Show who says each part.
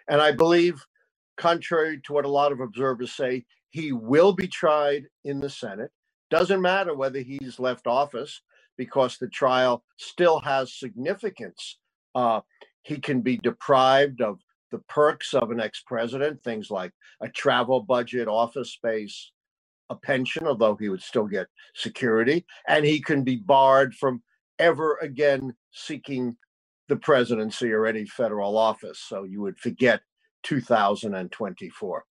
Speaker 1: And I believe, contrary to what a lot of observers say, he will be tried in the Senate. Doesn't matter whether he's left office because the trial still has significance. He can be deprived of the perks of an ex-president, things like a travel budget, office space, a pension, although he would still get security, and he can be barred from ever again seeking the presidency or any federal office. So you would forget 2024.